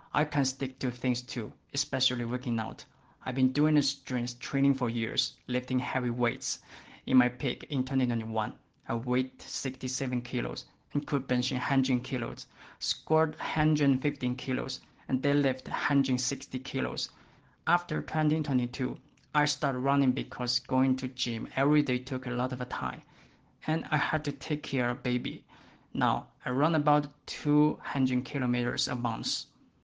I can stick to things too, especially working out. I've been doing a strength training for years, lifting heavy weights. In my peak in 2021, I weighed 67 kilos and could bench 100 kilos, squat 115 kilos, and deadlift 160 kilos. After 2022, I started running because going to gym every day took a lot of time, and I had to take care of baby. Now I run about 200 kilometers a month.